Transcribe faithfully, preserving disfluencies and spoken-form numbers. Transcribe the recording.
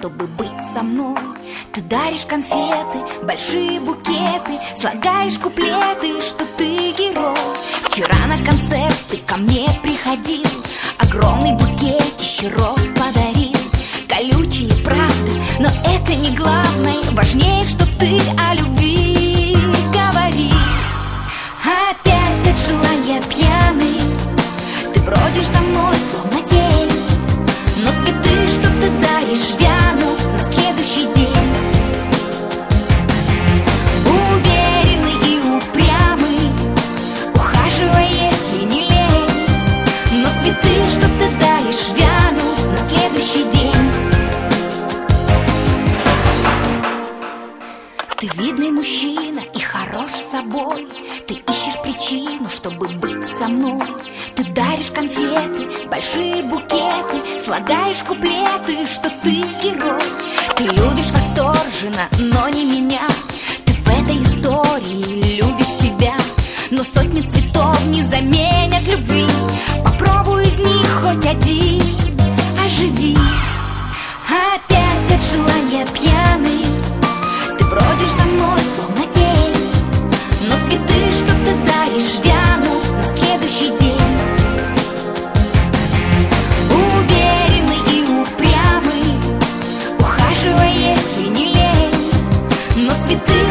чтобы быть со мной. Ты даришь конфеты, большие букеты, слагаешь куплеты, что ты герой. Вчера на концерт ты ко мне приходил, огромный букетище роз подарил. Колючие правда, но это не главное, важнее, что ты о любви говори. Опять от желания пьяный, ты бродишь за мной, словно тень, но цветы, что ты даришь, вянут на следующий день. Уверенный и упрямый, ухаживай, если не лень, но цветы, что ты даришь, вянут на следующий день. Ты видный мужчина и хорош собой, ты ищешь причину, чтобы быть со мной. Ты даришь конфеты, большие букеты, слагаешь куплеты, что ты герой. Ты любишь восторженно, но не меня. Ты в этой истории любишь себя, но сотни цветов не заменят любви. Попробуй из них хоть один, оживи. Опять от желания пьяный, ты бродишь за мной, словно тень, но цветы, что ты даришь, вянут на следующий день. Уверенный и упрямый, ухаживай, если не лень, но цветы,